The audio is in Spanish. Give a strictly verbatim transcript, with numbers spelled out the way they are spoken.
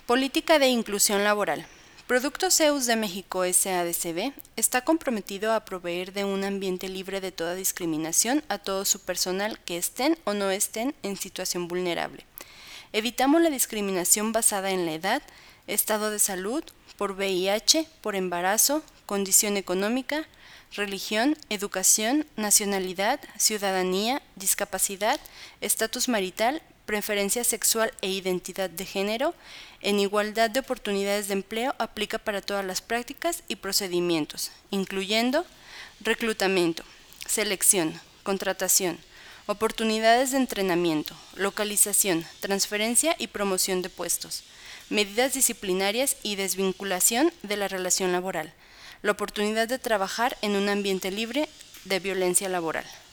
Política de inclusión laboral. Productos Zeus de México S A D C B está comprometido a proveer de un ambiente libre de toda discriminación a todo su personal que estén o no estén en situación vulnerable. Evitamos la discriminación basada en la edad, estado de salud, por V I H, por embarazo, condición económica, religión, educación, nacionalidad, ciudadanía, discapacidad, estatus marital, preferencia sexual e identidad de género. En igualdad de oportunidades de empleo aplica para todas las prácticas y procedimientos, incluyendo reclutamiento, selección, contratación, oportunidades de entrenamiento, localización, transferencia y promoción de puestos, medidas disciplinarias y desvinculación de la relación laboral, la oportunidad de trabajar en un ambiente libre de violencia laboral.